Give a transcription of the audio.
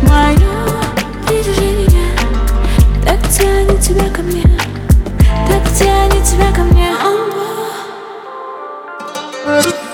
Мое притяжение так тянет тебя ко мне, так тянет тебя ко мне.